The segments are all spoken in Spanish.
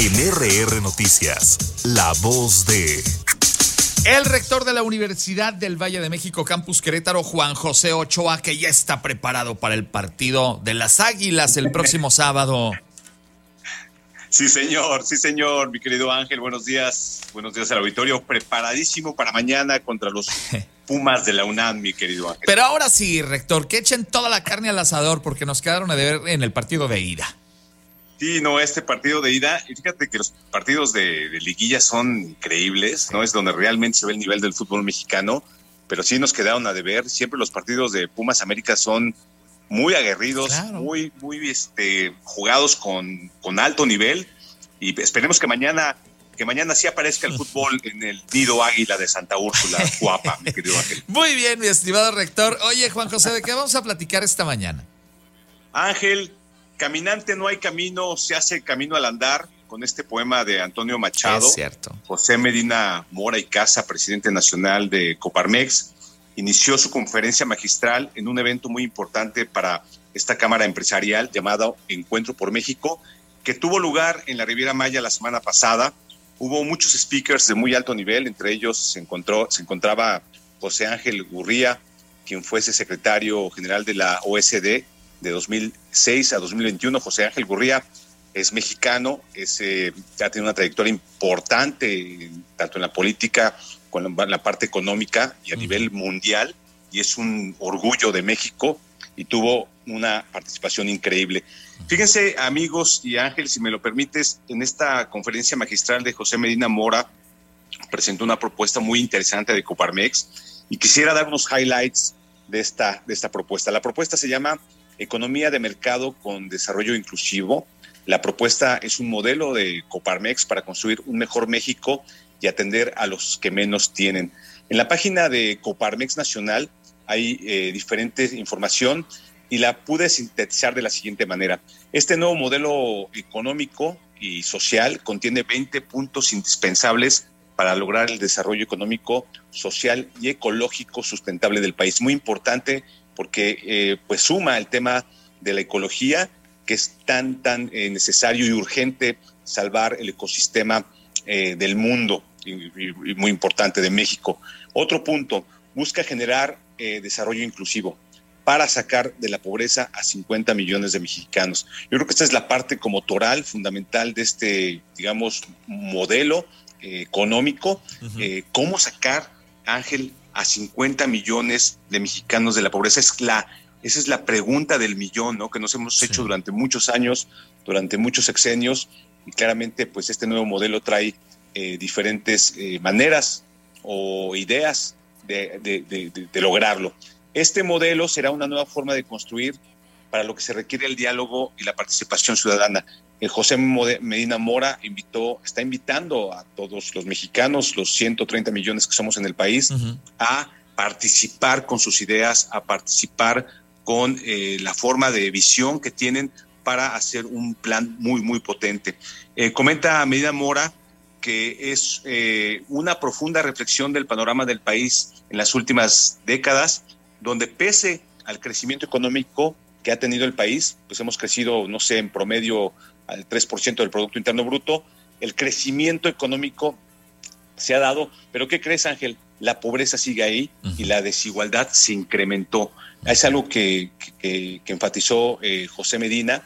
En RR Noticias, la voz de... El rector de la Universidad del Valle de México, Campus Querétaro, Juan José Ochoa, que ya está preparado para el partido de las Águilas el próximo sábado. Sí, señor, mi querido Ángel, buenos días al auditorio, preparadísimo para mañana contra los Pumas de la UNAM, mi querido Ángel. Pero ahora sí, rector, que echen toda la carne al asador porque nos quedaron a deber en el partido de ida. Sí, no, este partido de ida, y fíjate que los partidos de liguilla son increíbles, ¿no? Es donde realmente se ve el nivel del fútbol mexicano, pero sí nos quedaron a deber. Siempre los partidos de Pumas América son muy aguerridos, claro, muy jugados con alto nivel, y esperemos que mañana sí aparezca el fútbol en el Nido Águila de Santa Úrsula, Guapa, mi querido Ángel. Muy bien, mi estimado rector. Oye, Juan José, ¿de qué vamos a platicar esta mañana? Ángel, caminante no hay camino, se hace camino al andar, con este poema de Antonio Machado. Es cierto. José Medina Mora y Casa, presidente nacional de Coparmex, inició su conferencia magistral en un evento muy importante para esta cámara empresarial llamado Encuentro por México, que tuvo lugar en la Riviera Maya la semana pasada. Hubo muchos speakers de muy alto nivel, entre ellos se encontraba José Ángel Gurría, quien fuese secretario general de la OSD de 2006 a 2021. José Ángel Gurría es mexicano, ya tiene una trayectoria importante, tanto en la política como en la parte económica y a nivel mundial, y es un orgullo de México y tuvo una participación increíble. Fíjense, amigos y Ángel, si me lo permites, en esta conferencia magistral de José Medina Mora presentó una propuesta muy interesante de Coparmex y quisiera dar unos highlights de esta propuesta. La propuesta se llama Economía de Mercado con Desarrollo Inclusivo. La propuesta es un modelo de Coparmex para construir un mejor México y atender a los que menos tienen. En la página de Coparmex Nacional hay diferente información y la pude sintetizar de la siguiente manera. Este nuevo modelo económico y social contiene 20 puntos indispensables para lograr el desarrollo económico, social y ecológico sustentable del país. Muy importante porque pues suma el tema de la ecología, que es tan necesario y urgente salvar el ecosistema del mundo y muy importante de México. Otro punto, busca generar desarrollo inclusivo para sacar de la pobreza a 50 millones de mexicanos. Yo creo que esta es la parte como toral fundamental de este, digamos, modelo económico. ¿Cómo sacar, Ángel, a 50 millones de mexicanos de la pobreza? Esa es la pregunta del millón, ¿no? Que nos hemos hecho durante muchos años, durante muchos sexenios, y claramente pues este nuevo modelo trae diferentes maneras o ideas de lograrlo. Este modelo será una nueva forma de construir para lo que se requiere el diálogo y la participación ciudadana. José Medina Mora está invitando a todos los mexicanos, los 130 millones que somos en el país, a participar con sus ideas, a participar con la forma de visión que tienen para hacer un plan muy, muy potente. Comenta Medina Mora que es una profunda reflexión del panorama del país en las últimas décadas, donde pese al crecimiento económico que ha tenido el país, pues hemos crecido, no sé, en promedio al 3% del Producto Interno Bruto, el crecimiento económico se ha dado, pero ¿qué crees, Ángel? La pobreza sigue ahí y la desigualdad se incrementó. Es algo que enfatizó José Medina,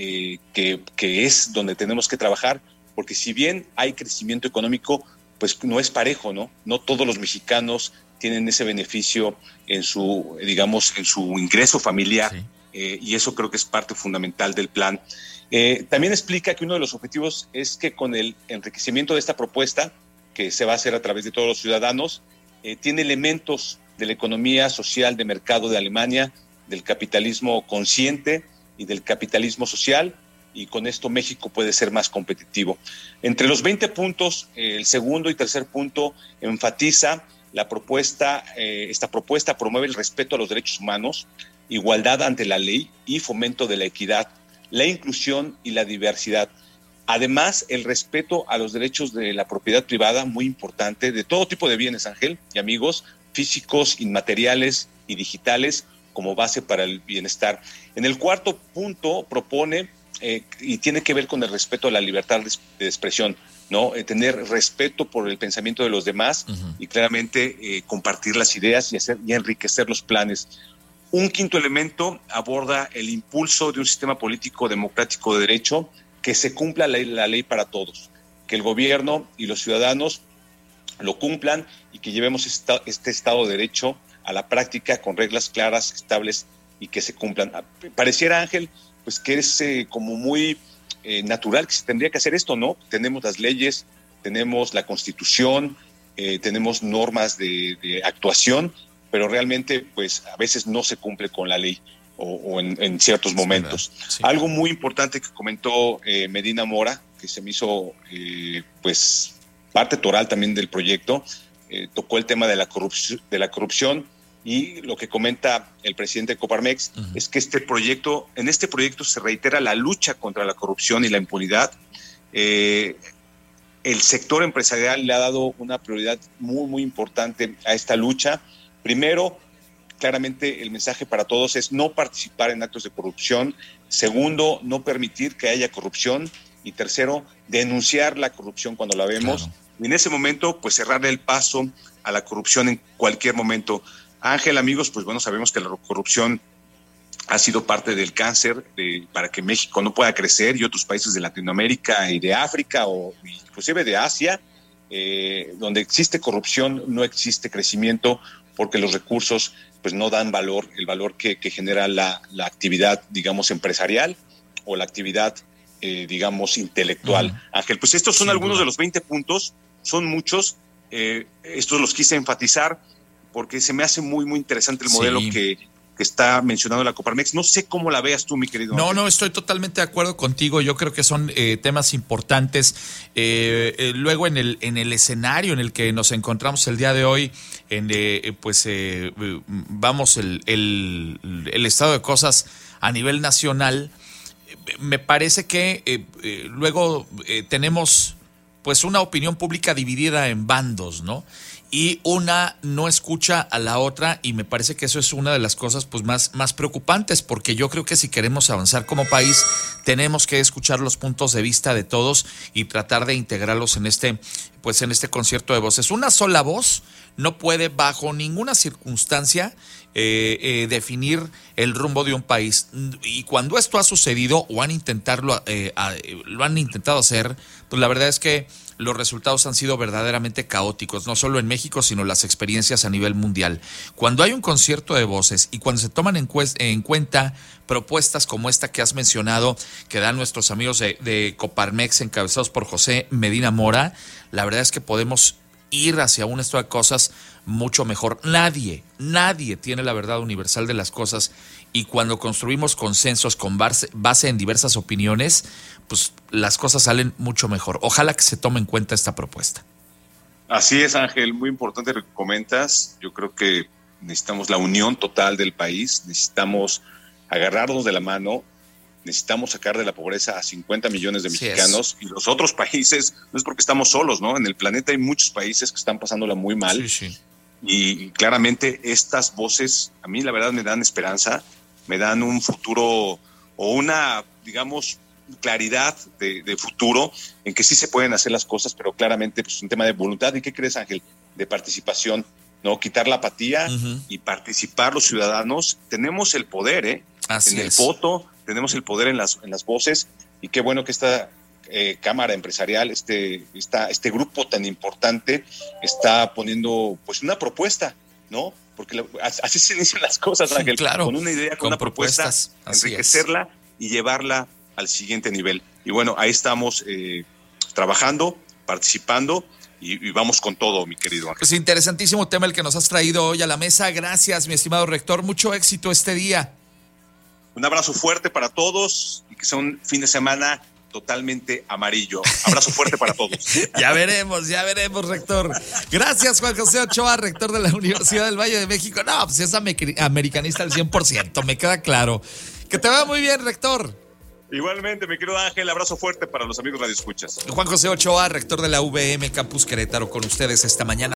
que es donde tenemos que trabajar, porque si bien hay crecimiento económico, pues no es parejo, ¿no? No todos los mexicanos tienen ese beneficio en su ingreso familiar, y eso creo que es parte fundamental del plan. También explica que uno de los objetivos es que con el enriquecimiento de esta propuesta, que se va a hacer a través de todos los ciudadanos, tiene elementos de la economía social de mercado de Alemania, del capitalismo consciente y del capitalismo social, y con esto México puede ser más competitivo. Entre los 20 puntos, el segundo y tercer punto enfatiza esta propuesta promueve el respeto a los derechos humanos, igualdad ante la ley y fomento de la equidad, la inclusión y la diversidad. Además, el respeto a los derechos de la propiedad privada, muy importante, de todo tipo de bienes, Ángel y amigos, físicos, inmateriales y digitales, como base para el bienestar. En el cuarto punto propone y tiene que ver con el respeto a la libertad de expresión, ¿no? Tener respeto por el pensamiento de los demás y claramente compartir las ideas y enriquecer los planes. Un quinto elemento aborda el impulso de un sistema político democrático de derecho, que se cumpla la ley para todos, que el gobierno y los ciudadanos lo cumplan y que llevemos este Estado de Derecho a la práctica con reglas claras, estables y que se cumplan. Pareciera, Ángel, pues que es como muy natural que se tendría que hacer esto, ¿no? Tenemos las leyes, tenemos la Constitución, tenemos normas de actuación, pero realmente pues a veces no se cumple con la ley o en ciertos momentos. Sí. Algo muy importante que comentó Medina Mora, que se me hizo pues parte toral también del proyecto, tocó el tema de la corrupción y lo que comenta el presidente de Coparmex es que en este proyecto se reitera la lucha contra la corrupción y la impunidad. El sector empresarial le ha dado una prioridad muy, muy importante a esta lucha. Primero, claramente el mensaje para todos es no participar en actos de corrupción. Segundo, no permitir que haya corrupción. Y tercero, denunciar la corrupción cuando la vemos. Claro. Y en ese momento, pues cerrarle el paso a la corrupción en cualquier momento. Ángel, amigos, pues bueno, sabemos que la corrupción ha sido parte del cáncer para que México no pueda crecer y otros países de Latinoamérica y de África o inclusive de Asia, donde existe corrupción no existe crecimiento porque los recursos pues no dan valor, el valor que genera la actividad, digamos, empresarial o la actividad, digamos, intelectual. Ángel, pues estos son algunos de los 20 puntos, son muchos, estos los quise enfatizar porque se me hace muy, muy interesante el modelo que está mencionando la Coparmex. No sé cómo la veas tú, mi querido. No, estoy totalmente de acuerdo contigo. Yo creo que son temas importantes. Luego en el escenario en el que nos encontramos el día de hoy, vamos el estado de cosas a nivel nacional, me parece que luego tenemos pues una opinión pública dividida en bandos, ¿no? Y una no escucha a la otra, y me parece que eso es una de las cosas pues más preocupantes, porque yo creo que si queremos avanzar como país tenemos que escuchar los puntos de vista de todos y tratar de integrarlos en este concierto de voces. Una sola voz no puede bajo ninguna circunstancia definir el rumbo de un país, y cuando esto ha sucedido o lo han intentado hacer, pues la verdad es que los resultados han sido verdaderamente caóticos, no solo en México, sino las experiencias a nivel mundial. Cuando hay un concierto de voces y cuando se toman en cuenta propuestas como esta que has mencionado, que dan nuestros amigos de Coparmex, encabezados por José Medina Mora, la verdad es que podemos ir hacia un estado de cosas mucho mejor. Nadie tiene la verdad universal de las cosas, y cuando construimos consensos con base en diversas opiniones, pues las cosas salen mucho mejor. Ojalá que se tome en cuenta esta propuesta. Así es, Ángel, muy importante lo que comentas. Yo creo que necesitamos la unión total del país, necesitamos agarrarnos de la mano, necesitamos sacar de la pobreza a 50 millones de mexicanos, y los otros países, no es porque estamos solos, ¿no? En el planeta hay muchos países que están pasándola muy mal. Sí. Y claramente estas voces a mí la verdad me dan esperanza, me dan un futuro o una, digamos, claridad de futuro en que sí se pueden hacer las cosas, pero claramente pues un tema de voluntad. ¿Y qué crees, Ángel? De participación, ¿no? Quitar la apatía y participar los ciudadanos. Tenemos el poder, Así en el es. voto, tenemos el poder en las voces, y qué bueno que esta Cámara Empresarial, este grupo tan importante está poniendo pues una propuesta, ¿no? Porque así se inician las cosas, Ángel, claro, con una idea, con una propuesta, enriquecerla y llevarla al siguiente nivel. Y bueno, ahí estamos trabajando, participando y vamos con todo, mi querido Ángel. Pues interesantísimo tema el que nos has traído hoy a la mesa. Gracias, mi estimado rector. Mucho éxito este día. Un abrazo fuerte para todos y que sea un fin de semana totalmente amarillo. Abrazo fuerte para todos. Ya veremos, rector. Gracias, Juan José Ochoa, rector de la Universidad del Valle de México. No, pues es americanista al 100%, me queda claro. Que te vaya muy bien, rector. Igualmente, mi querido Ángel, abrazo fuerte para los amigos radioescuchas. Juan José Ochoa, rector de la UVM Campus Querétaro, con ustedes esta mañana.